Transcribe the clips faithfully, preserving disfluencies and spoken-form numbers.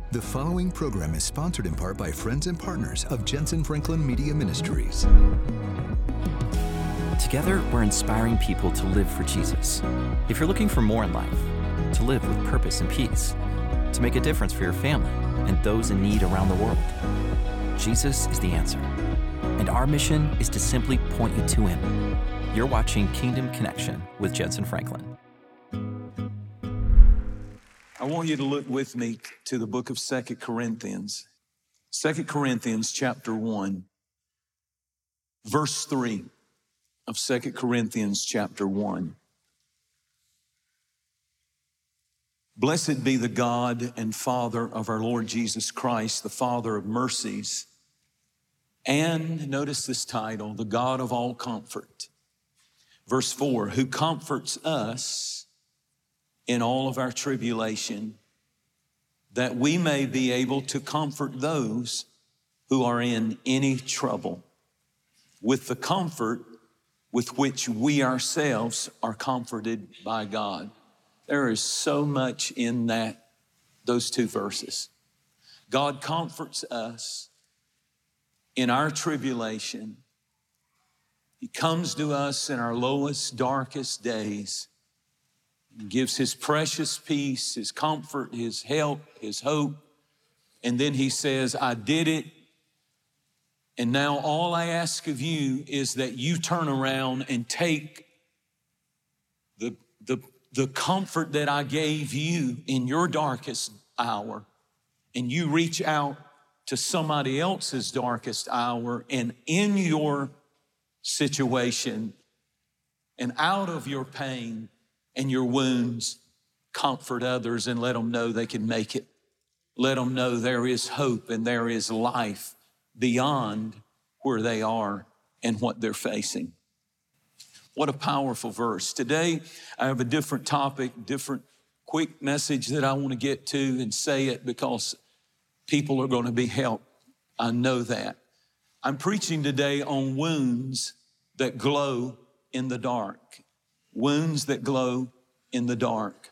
The following program is sponsored in part by friends and partners of Jensen Franklin Media Ministries. Together, we're inspiring people to live for Jesus. If you're looking for more in life, to live with purpose and peace, to make a difference for your family and those in need around the world, Jesus is the answer. And our mission is to simply point you to Him. You're watching Kingdom Connection with Jensen Franklin. I want you to look with me to the book of Second Corinthians. Second Corinthians chapter one, verse three of Second Corinthians chapter one. Blessed be the God and Father of our Lord Jesus Christ, the Father of mercies, and notice this title, the God of all comfort. Verse four, who comforts us in all of our tribulation, that we may be able to comfort those who are in any trouble with the comfort with which we ourselves are comforted by God. There is so much in that, those two verses. God comforts us in our tribulation. He comes to us in our lowest, darkest days, gives His precious peace, His comfort, His help, His hope. And then He says, I did it. And now all I ask of you is that you turn around and take the, the, the comfort that I gave you in your darkest hour, and you reach out to somebody else's darkest hour, and in your situation and out of your pain and your wounds, comfort others and let them know they can make it. Let them know there is hope and there is life beyond where they are and what they're facing. What a powerful verse. Today, I have a different topic, different quick message that I want to get to and say it because people are going to be helped. I know that. I'm preaching today on wounds that glow in the dark. Wounds that glow in the dark.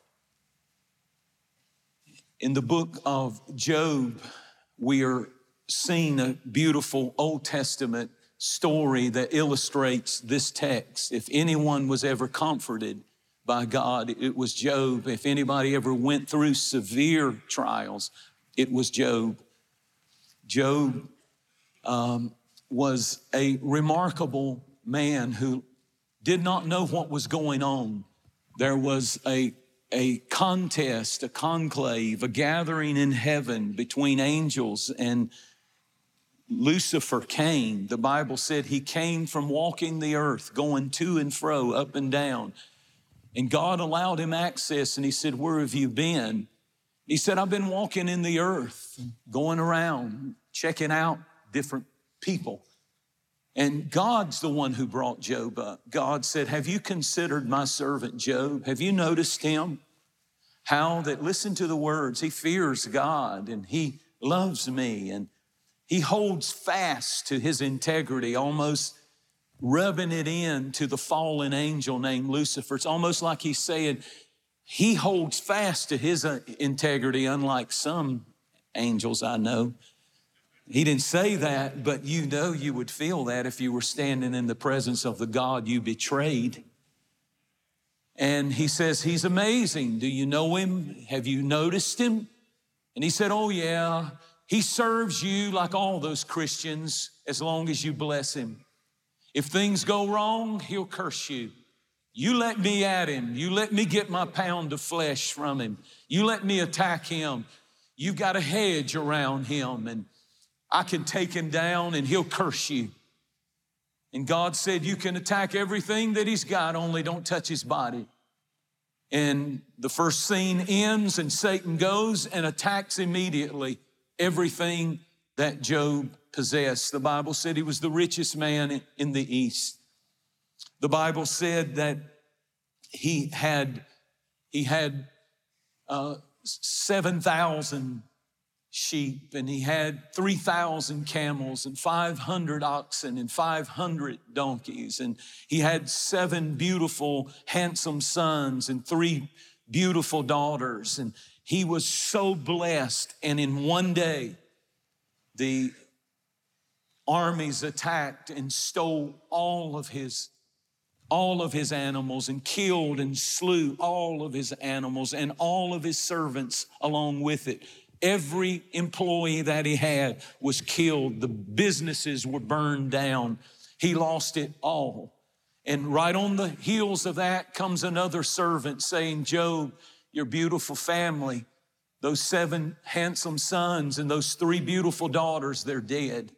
In the book of Job, we are seeing a beautiful Old Testament story that illustrates this text. If anyone was ever comforted by God, it was Job. If anybody ever went through severe trials, it was Job. Job um, was a remarkable man who did not know what was going on. There was a, a contest, a conclave, a gathering in heaven between angels, and Lucifer came. The Bible said he came from walking the earth, going to and fro, up and down. And God allowed him access, and he said, where have you been? He said, I've been walking in the earth, going around, checking out different people. And God's the one who brought Job up. God said, have you considered my servant Job? Have you noticed him? How that, listen to the words, he fears God and he loves me and he holds fast to his integrity, almost rubbing it in to the fallen angel named Lucifer. It's almost like he's saying he holds fast to his integrity, unlike some angels I know. He didn't say that, but you know you would feel that if you were standing in the presence of the God you betrayed. And he says, he's amazing. Do you know him? Have you noticed him? And he said, oh yeah, he serves you like all those Christians as long as you bless him. If things go wrong, he'll curse you. You let me at him. You let me get my pound of flesh from him. You let me attack him. You've got a hedge around him, and I can take him down and he'll curse you. And God said, you can attack everything that he's got, only don't touch his body. And the first scene ends and Satan goes and attacks immediately everything that Job possessed. The Bible said he was the richest man in the East. The Bible said that he had, he had uh, seven thousand sheep, and he had three thousand camels and five hundred oxen and five hundred donkeys. And he had seven beautiful, handsome sons and three beautiful daughters. And He was so blessed, and in one day, the armies attacked and stole all of his all of his animals and killed and slew all of his animals and all of his servants along with it. Every employee that he had was killed. The businesses were burned down. He lost it all. And right on the heels of that comes another servant saying, Job, your beautiful family, those seven handsome sons and those three beautiful daughters, they're dead.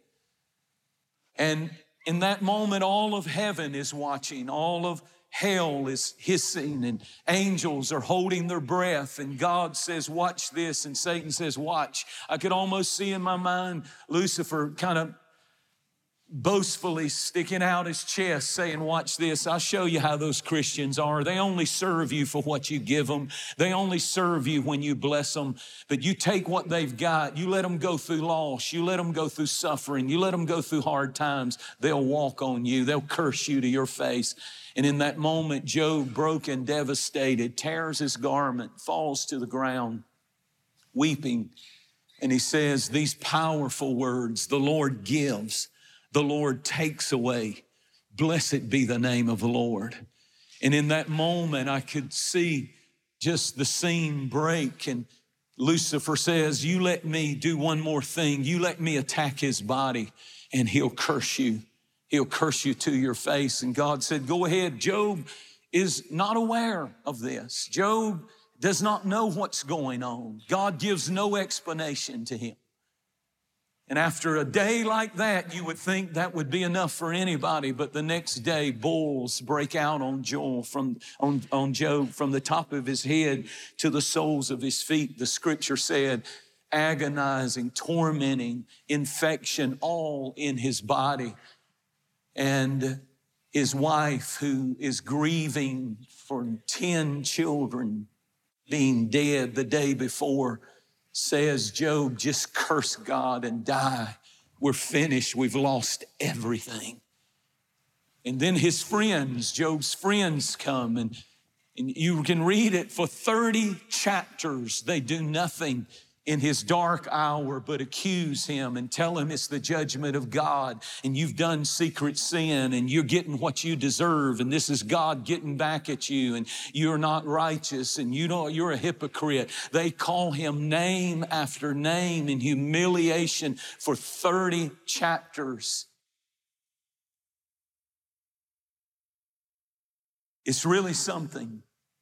And in that moment, all of heaven is watching, all of hell is hissing, and angels are holding their breath, and God says, watch this, and Satan says, watch. I could almost see in my mind Lucifer kind of boastfully sticking out his chest saying, watch this, I'll show you how those Christians are. They only serve you for what you give them. They only serve you when you bless them. But you take what they've got, you let them go through loss, you let them go through suffering, you let them go through hard times, they'll walk on you, they'll curse you to your face. And in that moment, Job, broken, devastated, tears his garment, falls to the ground, weeping. And he says these powerful words, the Lord gives, the Lord takes away. Blessed be the name of the Lord. And in that moment, I could see just the scene break. And Lucifer says, you let me do one more thing. You let me attack his body, and he'll curse you. He'll curse you to your face. And God said, go ahead. Job is not aware of this. Job does not know what's going on. God gives no explanation to him. And after a day like that, you would think that would be enough for anybody. But the next day, boils break out on Job, from, on, on Job, from the top of his head to the soles of his feet. The scripture said, agonizing, tormenting, infection, all in his body. And his wife, who is grieving for ten children being dead the day before, says, Job, just curse God and die. We're finished. We've lost everything. And then his friends, Job's friends come, and, and you can read it for thirty chapters. They do nothing in his dark hour but accuse him and tell him it's the judgment of God, and you've done secret sin, and you're getting what you deserve, and this is God getting back at you, and you're not righteous, and you know you're a hypocrite. They call him name after name in humiliation for thirty chapters. It's really something.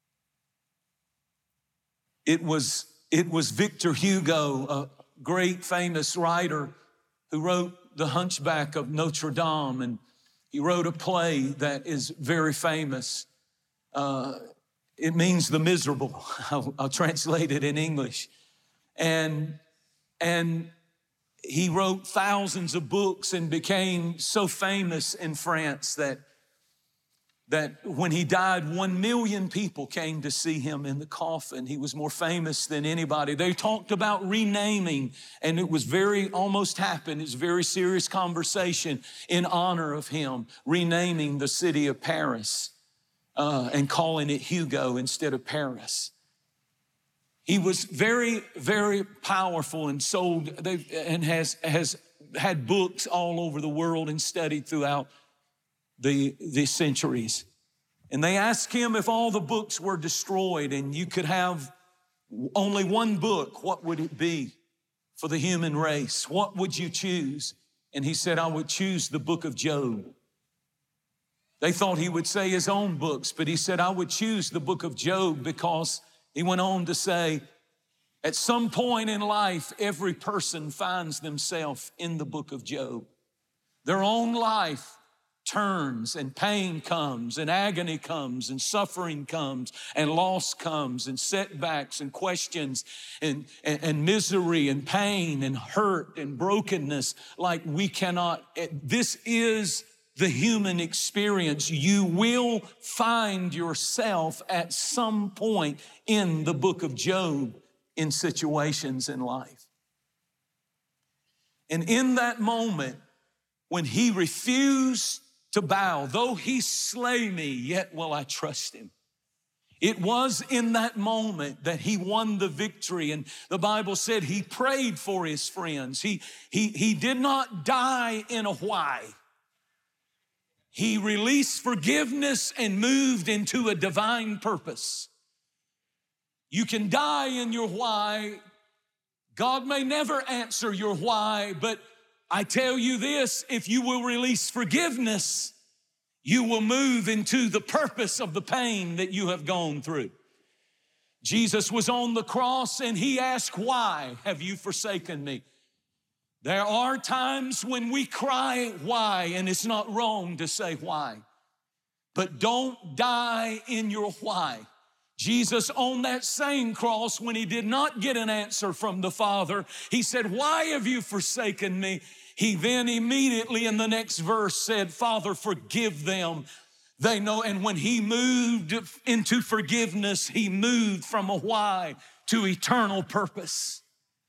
It was It was Victor Hugo, a great famous writer who wrote The Hunchback of Notre Dame, and he wrote a play that is very famous. Uh, it means the miserable. I'll, I'll translate it in English. And, and he wrote thousands of books and became so famous in France that that when he died, one million people came to see him in the coffin. He was more famous than anybody. They talked about renaming, and it was very, almost happened. It was a very serious conversation in honor of him, renaming the city of Paris uh, and calling it Hugo instead of Paris. He was very, very powerful and sold and has, has had books all over the world and studied throughout The, the centuries. And they asked him if all the books were destroyed and you could have only one book, what would it be for the human race? What would you choose? And he said, I would choose the book of Job. They thought he would say his own books, but he said, I would choose the book of Job, because he went on to say, at some point in life, every person finds themselves in the book of Job. Their own life turns, and pain comes, and agony comes, and suffering comes, and loss comes, and setbacks, and questions, and, and, and misery, and pain, and hurt, and brokenness like we cannot. This is the human experience. You will find yourself at some point in the book of Job in situations in life. And in that moment, when he refused to bow, though he slay me, yet will I trust him. It was in that moment that he won the victory. And the Bible said he prayed for his friends. He, he, he did not die in a why. He released forgiveness and moved into a divine purpose. You can die in your why. God may never answer your why, but I tell you this, if you will release forgiveness, you will move into the purpose of the pain that you have gone through. Jesus was on the cross and he asked, why have you forsaken me? There are times when we cry, why? And it's not wrong to say why. But don't die in your why. Jesus on that same cross, when he did not get an answer from the Father, he said, why have you forsaken me? He then immediately in the next verse said, Father, forgive them. They know, and when he moved into forgiveness, he moved from a why to eternal purpose.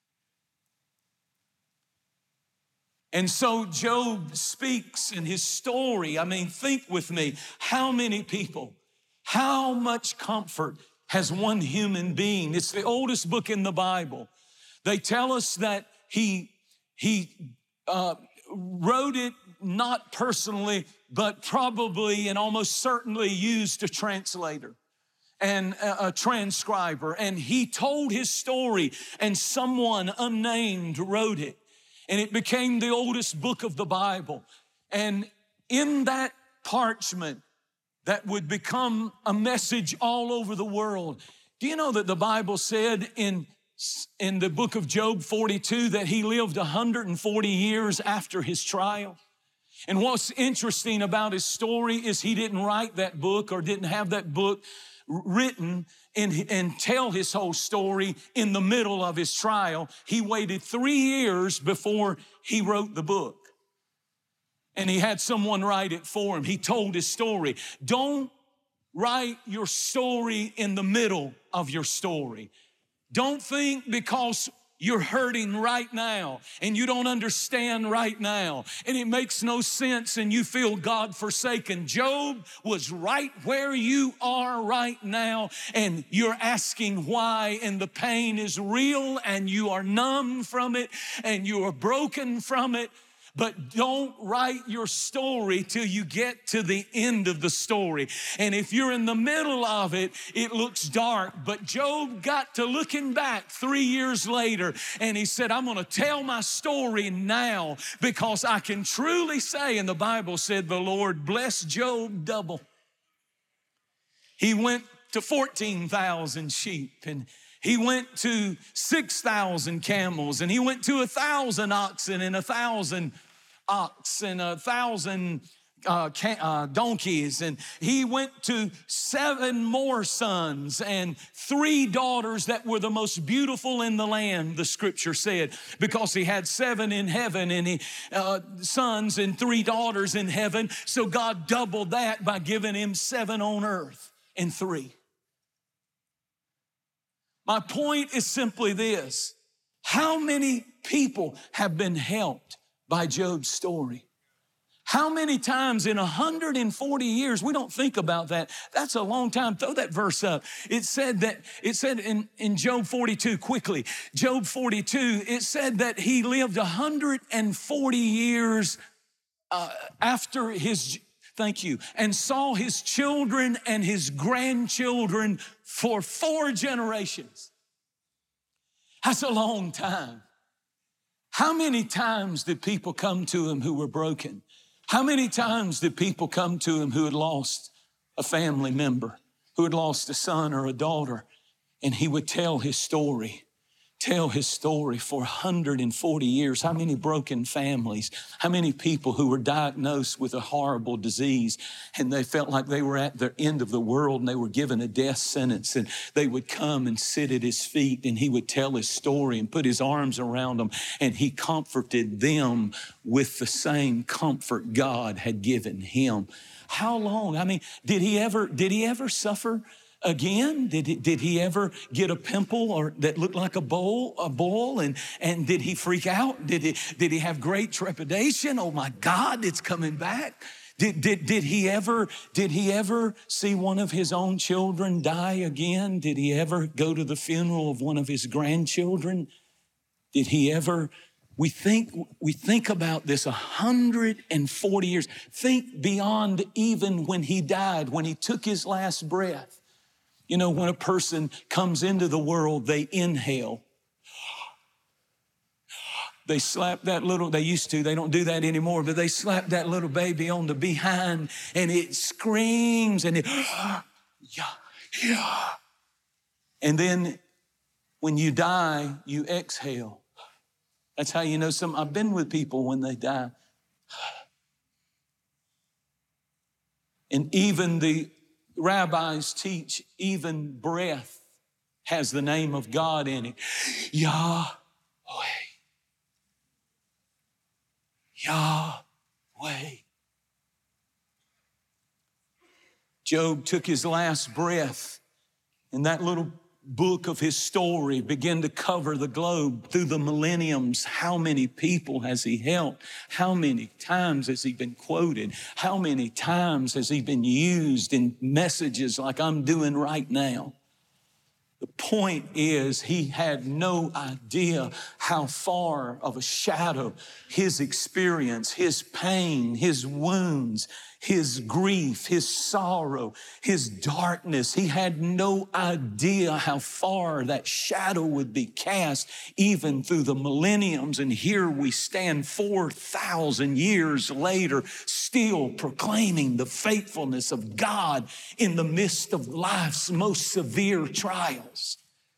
And so Job speaks in his story. I mean, think with me, how many people, how much comfort has one human being? It's the oldest book in the Bible. They tell us that he, he uh, wrote it not personally, but probably and almost certainly used a translator and a, a transcriber. And he told his story and someone unnamed wrote it. And it became the oldest book of the Bible. And in that parchment that would become a message all over the world, do you know that the Bible said in, in the book of Job forty-two that he lived one hundred forty years after his trial? And what's interesting about his story is he didn't write that book or didn't have that book written and, and tell his whole story in the middle of his trial. He waited three years before he wrote the book. And he had someone write it for him. He told his story. Don't write your story in the middle of your story. Don't think because you're hurting right now and you don't understand right now and it makes no sense and you feel God forsaken. Job was right where you are right now and you're asking why, and the pain is real and you are numb from it and you are broken from it. But don't write your story till you get to the end of the story. And if you're in the middle of it, it looks dark. But Job got to looking back three years later, and he said, I'm going to tell my story now because I can truly say, and the Bible said the Lord blessed Job double. He went to fourteen thousand sheep, and he went to six thousand camels, and he went to a thousand oxen and a thousand ox and a thousand uh, uh, donkeys. And he went to seven more sons and three daughters that were the most beautiful in the land, the scripture said, because he had seven in heaven and he uh, sons and three daughters in heaven. So God doubled that by giving him seven on earth and three. My point is simply this. How many people have been helped by Job's story? How many times in one hundred forty years, we don't think about that. That's a long time. Throw that verse up. It said that, it said in, in Job forty-two, quickly, Job forty-two, it said that he lived one hundred forty years uh, after his, thank you, and saw his children and his grandchildren for four generations. That's a long time. How many times did people come to him who were broken? How many times did people come to him who had lost a family member, who had lost a son or a daughter? And he would tell his story, tell his story for one hundred forty years. How many broken families, how many people who were diagnosed with a horrible disease and they felt like they were at the end of the world and they were given a death sentence, and they would come and sit at his feet and he would tell his story and put his arms around them, and he comforted them with the same comfort God had given him. How long? I mean, did he ever, did he ever suffer again? Did he, did he ever get a pimple or that looked like a bowl, a boil? And, and did he freak out? Did he, did he have great trepidation? Oh my God, it's coming back. Did, did, did he ever, did he ever see one of his own children die again? Did he ever go to the funeral of one of his grandchildren? Did he ever, we think, we think about this one hundred forty years. Think beyond even when he died, when he took his last breath. You know, when a person comes into the world, they inhale. They slap that little, they used to, they don't do that anymore, but they slap that little baby on the behind and it screams and it, yeah, yeah. And then when you die, you exhale. That's how you know some, I've been with people when they die. And even the rabbis teach, even breath has the name of God in it. Yahweh. Yahweh. Job took his last breath, and that little book of his story began to cover the globe through the millenniums. How many people has he helped? How many times has he been quoted? How many times has he been used in messages like I'm doing right now? The point is, he had no idea how far of a shadow his experience, his pain, his wounds, his grief, his sorrow, his darkness, he had no idea how far that shadow would be cast even through the millenniums. And here we stand four thousand years later, still proclaiming the faithfulness of God in the midst of life's most severe trials.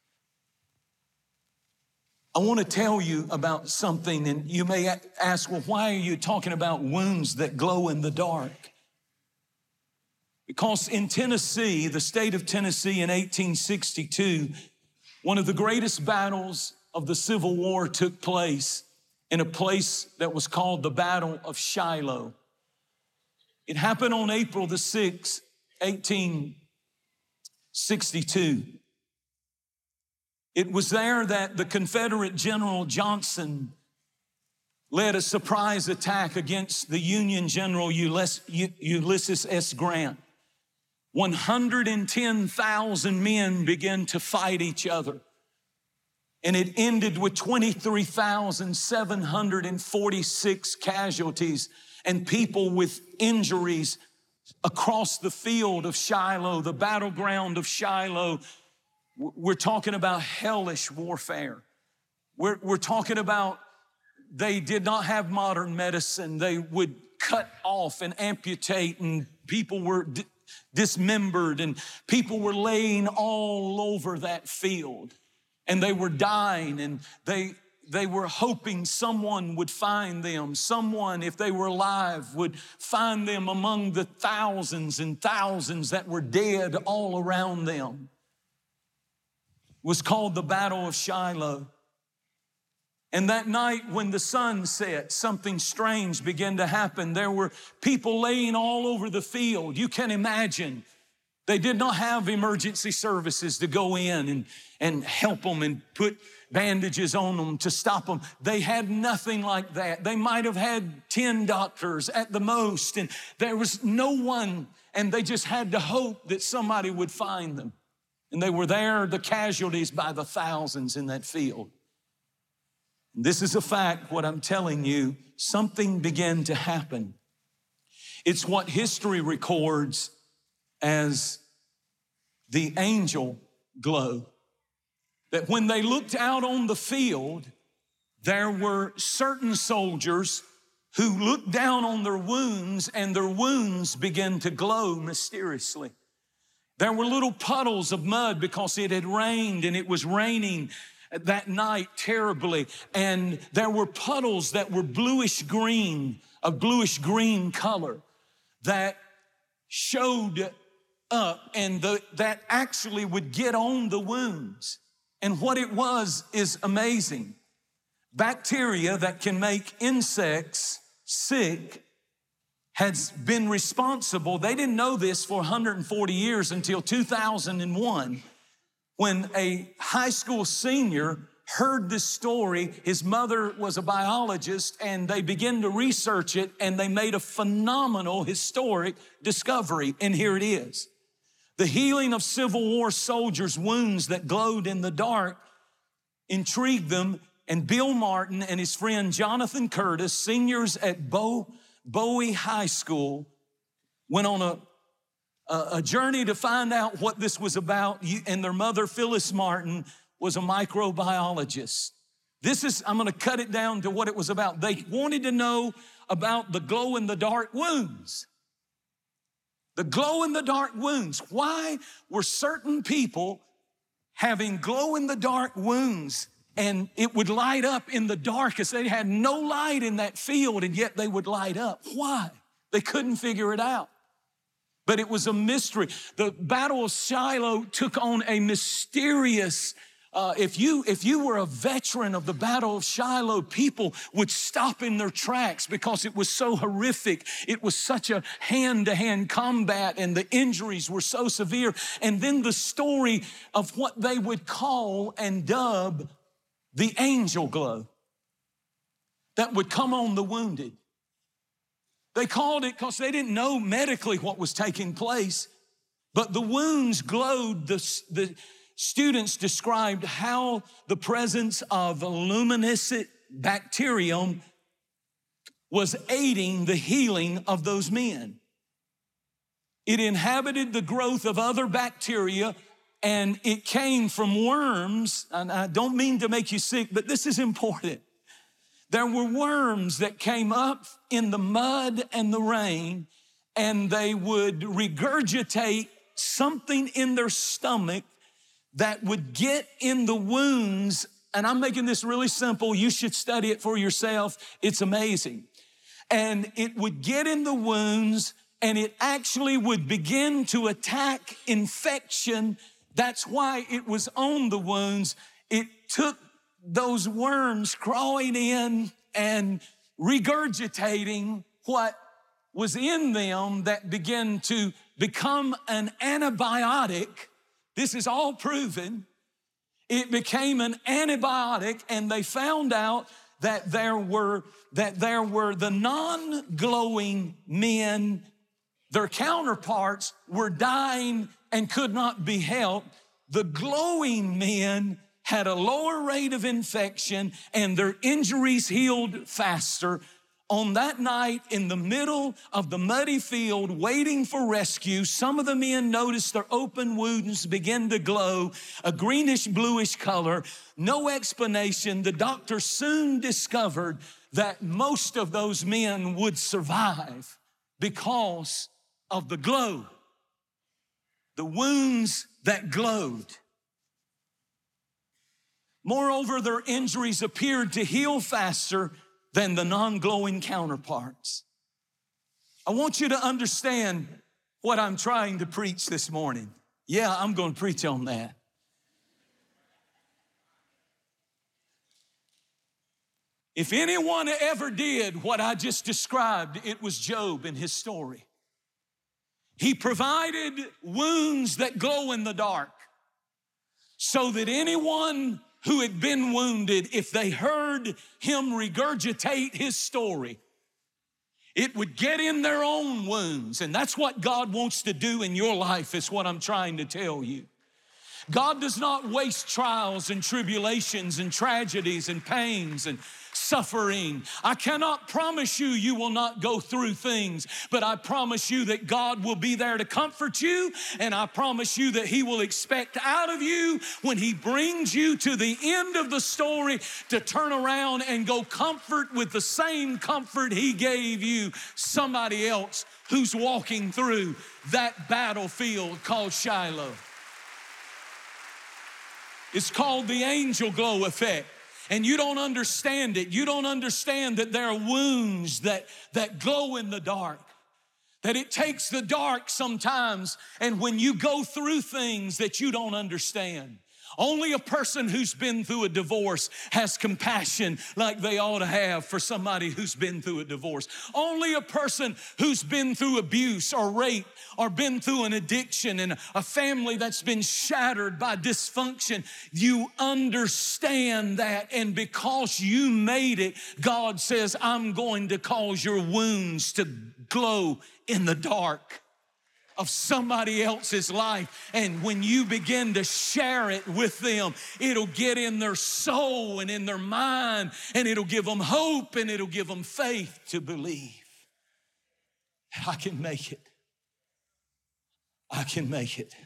I want to tell you about something, and you may ask, well, why are you talking about wounds that glow in the dark? Because in Tennessee, the state of Tennessee in eighteen sixty-two, one of the greatest battles of the Civil War took place in a place that was called the Battle of Shiloh. It happened on April the sixth, eighteen sixty-two. It was there that the Confederate General Johnson led a surprise attack against the Union General Ulysses S. Grant. one hundred ten thousand men began to fight each other. And it ended with twenty-three thousand seven hundred forty-six casualties and people with injuries across the field of Shiloh, the battleground of Shiloh. We're talking about hellish warfare. We're, we're talking about they did not have modern medicine. They would cut off and amputate, and people were di- dismembered, and people were laying all over that field. And they were dying, and they, they were hoping someone would find them. Someone, if they were alive, would find them among the thousands and thousands that were dead all around them. It was called the Battle of Shiloh. And that night when the sun set, something strange began to happen. There were people laying all over the field. You can imagine. They did not have emergency services to go in and, and help them and put bandages on them to stop them. They had nothing like that. They might have had ten doctors at the most, and there was no one, and they just had to hope that somebody would find them. And they were there, the casualties by the thousands in that field. And this is a fact, what I'm telling you, something began to happen. It's what history records as the angel glow. That when they looked out on the field, there were certain soldiers who looked down on their wounds, and their wounds began to glow mysteriously. There were little puddles of mud because it had rained, and it was raining that night terribly. And there were puddles that were bluish green, a bluish green color that showed up, and the, that actually would get on the wounds. And what it was is amazing. Bacteria that can make insects sick has been responsible. They didn't know this for one hundred forty years until two thousand one, when a high school senior heard this story. His mother was a biologist, and they began to research it, and they made a phenomenal historic discovery, and here it is. The healing of Civil War soldiers' wounds that glowed in the dark intrigued them, and Bill Martin and his friend Jonathan Curtis, seniors at Bow, Bowie High School, went on a, a, a journey to find out what this was about, and their mother, Phyllis Martin, was a microbiologist. This is, I'm gonna cut it down to what it was about. They wanted to know about the glow-in-the-dark wounds. The glow-in-the-dark wounds. Why were certain people having glow-in-the-dark wounds, and it would light up in the darkest? They had no light in that field, and yet they would light up. Why? They couldn't figure it out. But it was a mystery. The Battle of Shiloh took on a mysterious Uh, if you if you were a veteran of the Battle of Shiloh, people would stop in their tracks because it was so horrific. It was such a hand-to-hand combat, and the injuries were so severe. And then the story of what they would call and dub the angel glow that would come on the wounded. They called it because they didn't know medically what was taking place, but the wounds glowed. The, the students described how the presence of a luminescent bacterium was aiding the healing of those men. It inhabited the growth of other bacteria, and it came from worms. And I don't mean to make you sick, but this is important. There were worms that came up in the mud and the rain, and they would regurgitate something in their stomach that would get in the wounds. And I'm making this really simple. You should study it for yourself. It's amazing. And it would get in the wounds, and it actually would begin to attack infection. That's why it was on the wounds. It took those worms crawling in and regurgitating what was in them that began to become an antibiotic. This is all proven. It became an antibiotic, and they found out that there were, that there were the non-glowing men, their counterparts were dying and could not be helped. The glowing men had a lower rate of infection, and their injuries healed faster. On that night, in the middle of the muddy field, waiting for rescue, some of the men noticed their open wounds begin to glow, a greenish bluish color. No explanation. The doctor soon discovered that most of those men would survive because of the glow, the wounds that glowed. Moreover, their injuries appeared to heal faster than the non-glowing counterparts. I want you to understand what I'm trying to preach this morning. Yeah, I'm going to preach on that. If anyone ever did what I just described, it was Job in his story. He provided wounds that glow in the dark so that anyone who had been wounded, if they heard him regurgitate his story, it would get in their own wounds. And that's what God wants to do in your life, is what I'm trying to tell you. God does not waste trials and tribulations and tragedies and pains and suffering. I cannot promise you you will not go through things, but I promise you that God will be there to comfort you, and I promise you that He will expect out of you when He brings you to the end of the story to turn around and go comfort with the same comfort He gave you somebody else who's walking through that battlefield called Shiloh. It's called the angel glow effect. And you don't understand it. You don't understand that there are wounds that, that glow in the dark. That it takes the dark sometimes, and when you go through things that you don't understand, Only a person who's been through a divorce has compassion like they ought to have for somebody who's been through a divorce. Only a person who's been through abuse or rape or been through an addiction and a family that's been shattered by dysfunction, you understand that. And because you made it, God says, I'm going to cause your wounds to glow in the dark of somebody else's life. And when you begin to share it with them, it'll get in their soul and in their mind, and it'll give them hope and it'll give them faith to believe. I can make it. I can make it.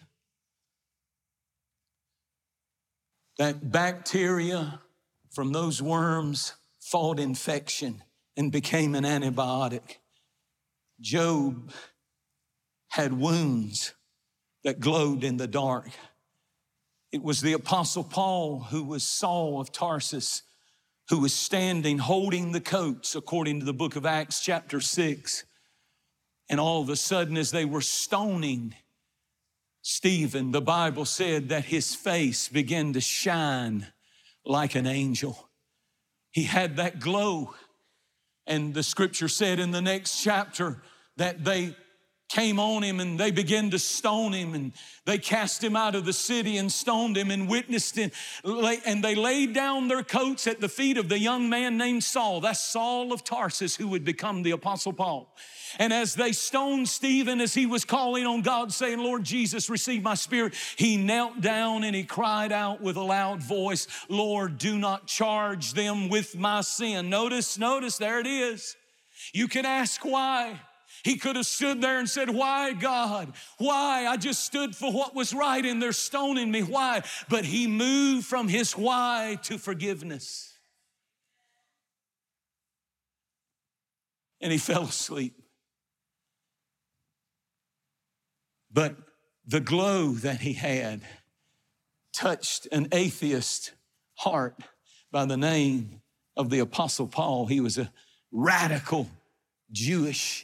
That bacteria from those worms fought infection and became an antibiotic. Job had wounds that glowed in the dark. It was the Apostle Paul, who was Saul of Tarsus, who was standing holding the coats, according to the book of Acts chapter six. And all of a sudden, as they were stoning Stephen, the Bible said that his face began to shine like an angel. He had that glow. And the scripture said in the next chapter that they came on him and they began to stone him, and they cast him out of the city and stoned him and witnessed him. And they laid down their coats at the feet of the young man named Saul. That's Saul of Tarsus, who would become the Apostle Paul. And as they stoned Stephen, as he was calling on God, saying, Lord Jesus, receive my spirit, he knelt down and he cried out with a loud voice, Lord, do not charge them with my sin. Notice, notice, there it is. You can ask why. He could have stood there and said, why, God? Why? I just stood for what was right and they're stoning me. Why? But he moved from his why to forgiveness. And he fell asleep. But the glow that he had touched an atheist heart by the name of the Apostle Paul. He was a radical Jewish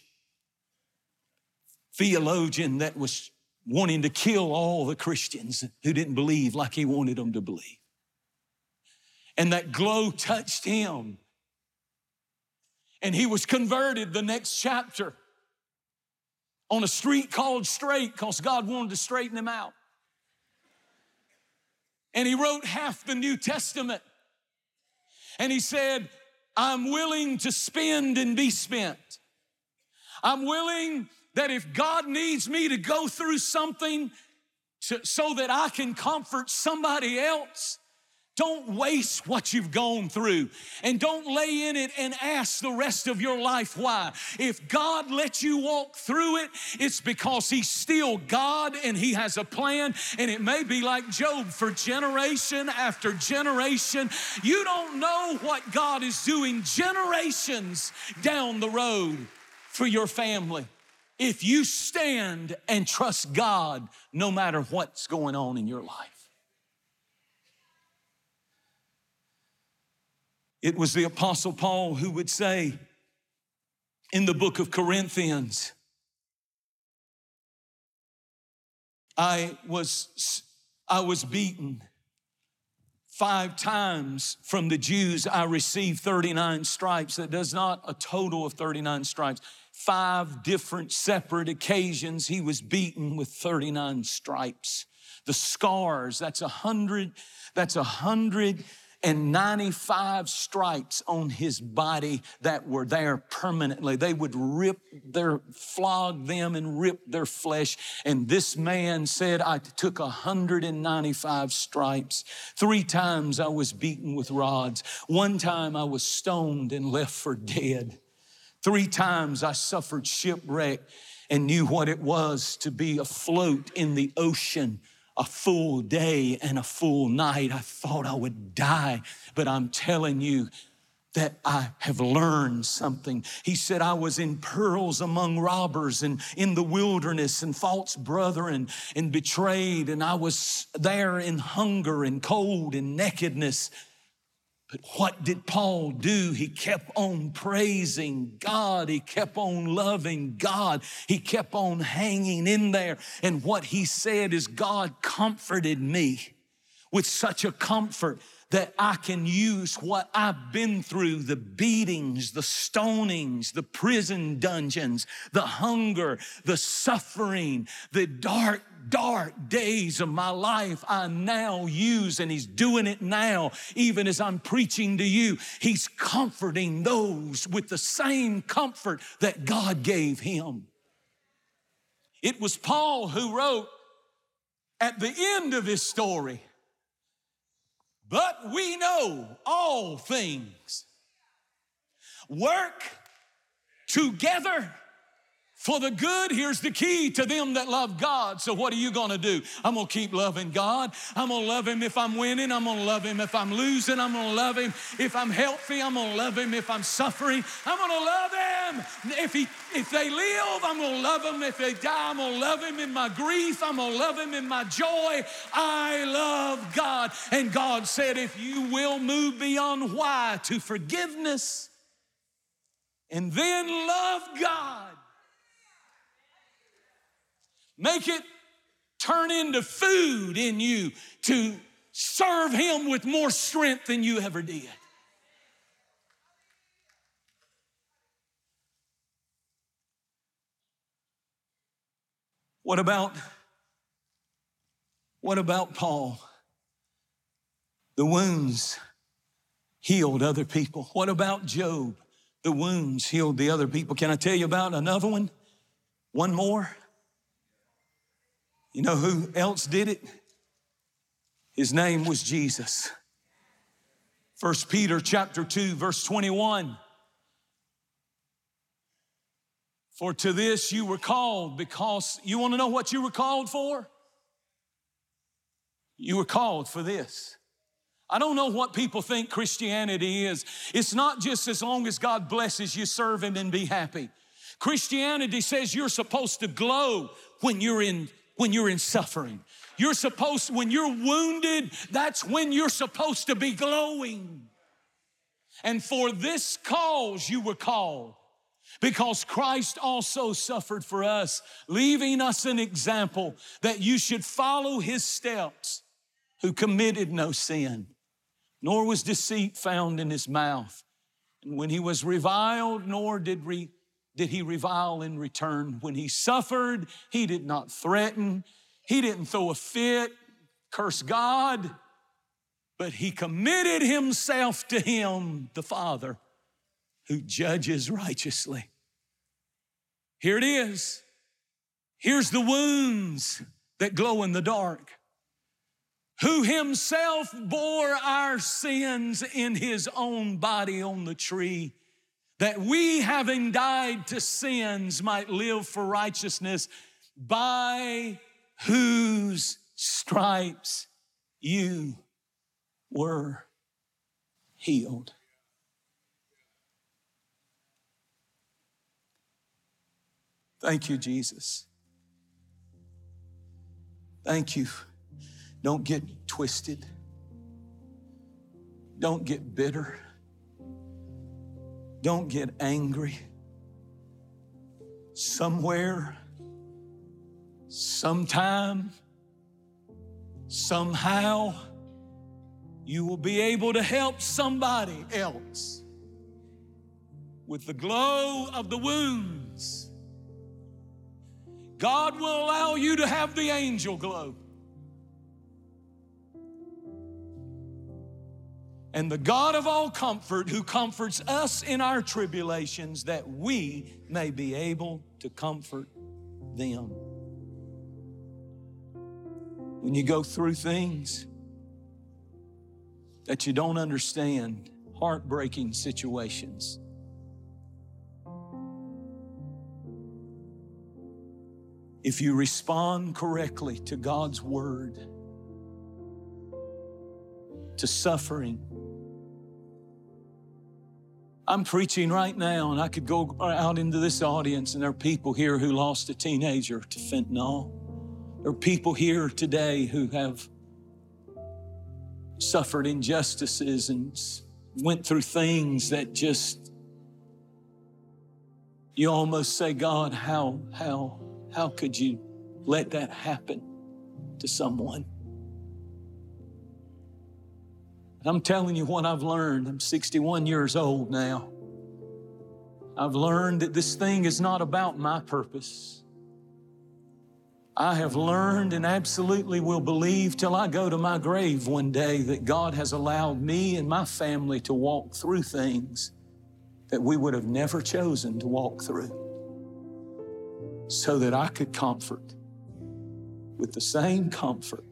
theologian that was wanting to kill all the Christians who didn't believe like he wanted them to believe. And that glow touched him. And he was converted the next chapter on a street called Straight, because God wanted to straighten him out. And he wrote half the New Testament. And he said, I'm willing to spend and be spent. I'm willing that if God needs me to go through something to, so that I can comfort somebody else, don't waste what you've gone through, and don't lay in it and ask the rest of your life why. If God lets you walk through it, it's because he's still God and he has a plan. And it may be like Job, for generation after generation. You don't know what God is doing generations down the road for your family if you stand and trust God no matter what's going on in your life. It was the Apostle Paul who would say in the book of Corinthians, I was, I was beaten five times from the Jews. I received thirty-nine stripes. That does not a total of thirty-nine stripes. Five different separate occasions he was beaten with thirty-nine stripes. The scars, that's a hundred, that's a hundred and ninety-five stripes on his body that were there permanently. They would rip their, flog them and rip their flesh. And this man said, I took one hundred ninety-five stripes. Three times I was beaten with rods. One time I was stoned and left for dead. Three times I suffered shipwreck and knew what it was to be afloat in the ocean a full day and a full night. I thought I would die, but I'm telling you that I have learned something. He said, I was in pearls among robbers and in the wilderness and false brethren and betrayed, and I was there in hunger and cold and nakedness. But what did Paul do? He kept on praising God. He kept on loving God. He kept on hanging in there. And what he said is, God comforted me with such a comfort that I can use what I've been through, the beatings, the stonings, the prison dungeons, the hunger, the suffering, the dark, dark days of my life I now use, and He's doing it now, even as I'm preaching to you. He's comforting those with the same comfort that God gave him. It was Paul who wrote at the end of his story, but we know all things work together for the good. Here's the key to them that love God. So what are you going to do? I'm going to keep loving God. I'm going to love Him if I'm winning. I'm going to love Him if I'm losing. I'm going to love Him if I'm healthy. I'm going to love Him if I'm suffering. I'm going to love Him if he, if they live. I'm going to love Him if they die. I'm going to love Him in my grief. I'm going to love Him in my joy. I love God. And God said, if you will move beyond why to forgiveness and then love God, make it turn into food in you to serve Him with more strength than you ever did. What about, what about Paul? The wounds healed other people. What about Job? The wounds healed the other people. Can I tell you about another one? One more? You know who else did it? His name was Jesus. First Peter chapter two, verse twenty-one. For to this you were called, because you want to know what you were called for? You were called for this. I don't know what people think Christianity is. It's not just as long as God blesses you, serve Him and be happy. Christianity says you're supposed to glow when you're in When you're in suffering. You're supposed, when you're wounded, that's when you're supposed to be glowing. And for this cause you were called, because Christ also suffered for us, leaving us an example that you should follow His steps, who committed no sin, nor was deceit found in His mouth. And when He was reviled, nor did re Did He revile in return. When He suffered, He did not threaten. He didn't throw a fit, curse God, but He committed Himself to Him, the Father, who judges righteously. Here it is. Here's the wounds that glow in the dark. Who Himself bore our sins in His own body on the tree, that we, having died to sins, might live for righteousness, by whose stripes you were healed. Thank you, Jesus. Thank you. Don't get twisted. Don't get bitter. Don't get angry. Somewhere, sometime, somehow, you will be able to help somebody else with the glow of the wounds. God will allow you to have the angel glow. And the God of all comfort, who comforts us in our tribulations, that we may be able to comfort them. When you go through things that you don't understand, heartbreaking situations, if you respond correctly to God's word, to suffering. I'm preaching right now, and I could go out into this audience, and there are people here who lost a teenager to fentanyl. There are people here today who have suffered injustices and went through things that just, you almost say, God, how, how, how could you let that happen to someone? I'm telling you what I've learned. I'm sixty-one years old now. I've learned that this thing is not about my purpose. I have learned and absolutely will believe till I go to my grave one day that God has allowed me and my family to walk through things that we would have never chosen to walk through, so that I could comfort with the same comfort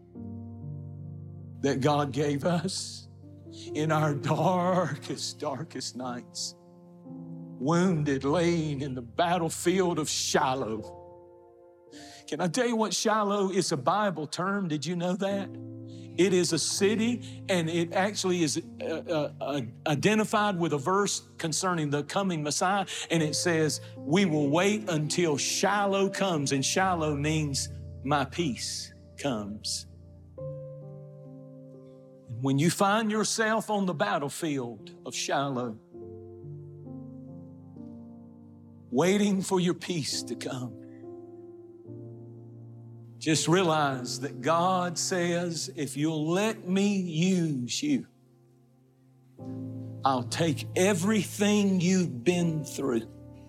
that God gave us in our darkest, darkest nights. Wounded, laying in the battlefield of Shiloh. Can I tell you what Shiloh is? A Bible term. Did you know that? It is a city, and it actually is uh, uh, uh, identified with a verse concerning the coming Messiah, and it says, we will wait until Shiloh comes, and Shiloh means my peace comes. When you find yourself on the battlefield of Shiloh, waiting for your peace to come, just realize that God says, if you'll let me use you, I'll take everything you've been through.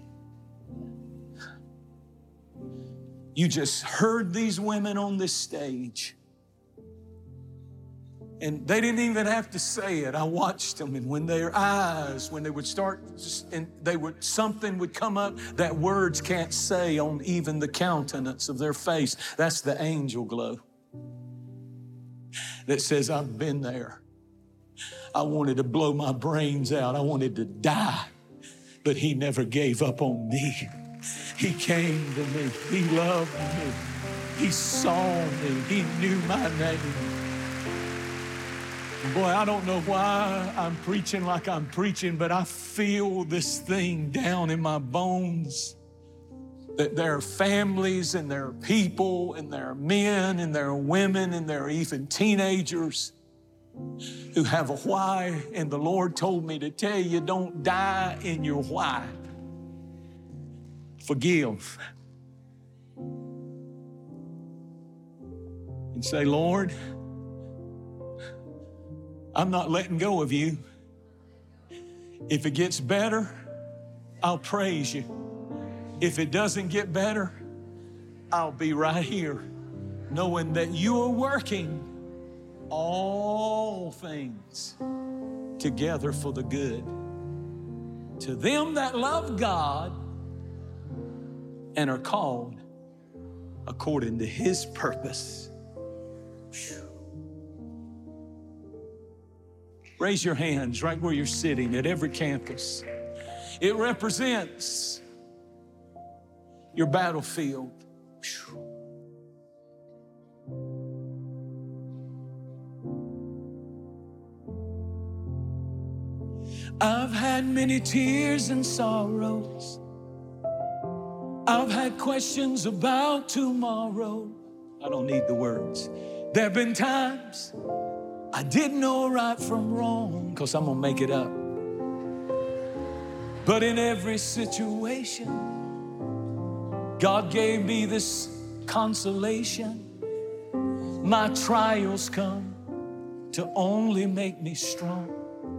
You just heard these women on this stage, and they didn't even have to say it. I watched them, and when their eyes, when they would start, and they would, something would come up that words can't say on even the countenance of their face. That's the angel glow that says, I've been there. I wanted to blow my brains out. I wanted to die, but he never gave up on me. He came to me. He loved me. He saw me. He knew my name. Boy, I don't know why I'm preaching like I'm preaching, but I feel this thing down in my bones that there are families and there are people and there are men and there are women and there are even teenagers who have a why, and the Lord told me to tell you, don't die in your why. Forgive. And say, Lord, I'm not letting go of you. If it gets better, I'll praise you. If it doesn't get better, I'll be right here, knowing that you are working all things together for the good to them that love God and are called according to his purpose. Whew. Raise your hands right where you're sitting at every campus. It represents your battlefield. Whew. I've had many tears and sorrows. I've had questions about tomorrow. I don't need the words. There have been times I didn't know right from wrong, because I'm gonna make it up. But in every situation, God gave me this consolation. My trials come to only make me strong.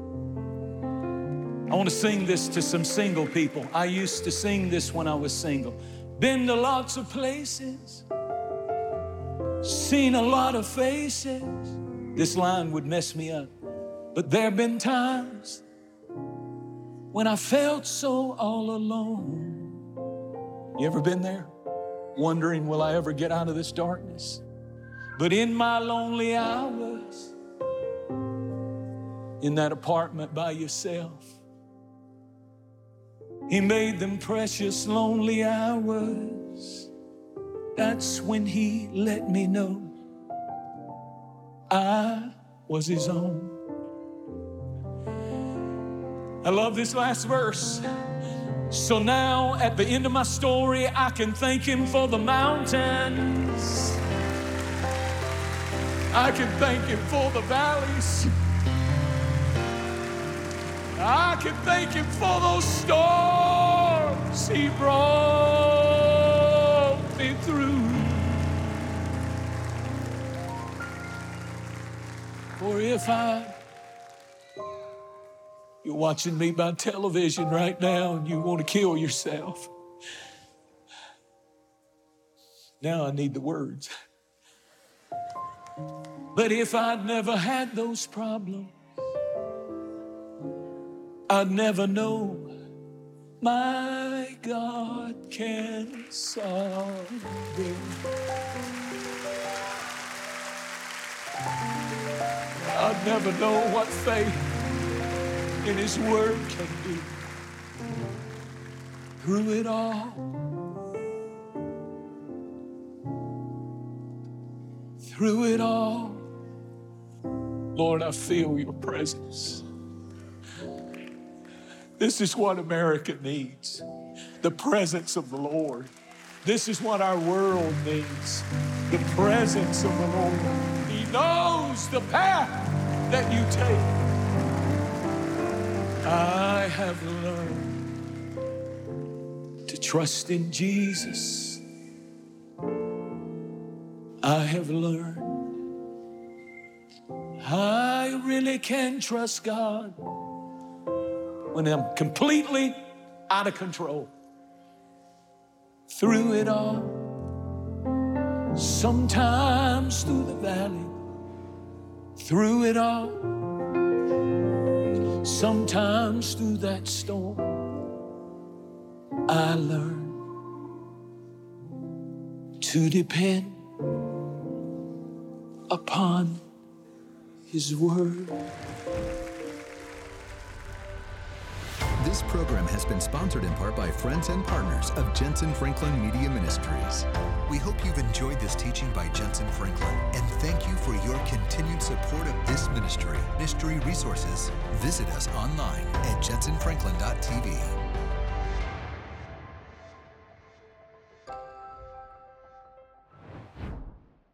I want to sing this to some single people. I used to sing this when I was single. Been to lots of places, seen a lot of faces. This line would mess me up. But there have been times when I felt so all alone. You ever been there? Wondering, will I ever get out of this darkness? But in my lonely hours, in that apartment by yourself, he made them precious lonely hours. That's when he let me know I was his own. I love this last verse. So now at the end of my story, I can thank him for the mountains. I can thank him for the valleys. I can thank him for those storms he brought me through. For if I You're watching me by television right now and you want to kill yourself. Now I need the words. But if I'd never had those problems, I'd never know my God can solve them. I'd never know what faith in His Word can do. Through it all, through it all, Lord, I feel your presence. This is what America needs, the presence of the Lord. This is what our world needs, the presence of the Lord. He knows the path that you take. I have learned to trust in Jesus. I have learned I really can trust God when I'm completely out of control. Through it all, sometimes through the valley, through it all, sometimes through that storm, I learned to depend upon His Word. This program has been sponsored in part by friends and partners of Jensen Franklin Media Ministries. We hope you've enjoyed this teaching by Jensen Franklin, and thank you for your continued support of this ministry. Ministry resources, visit us online at jensen franklin dot t v.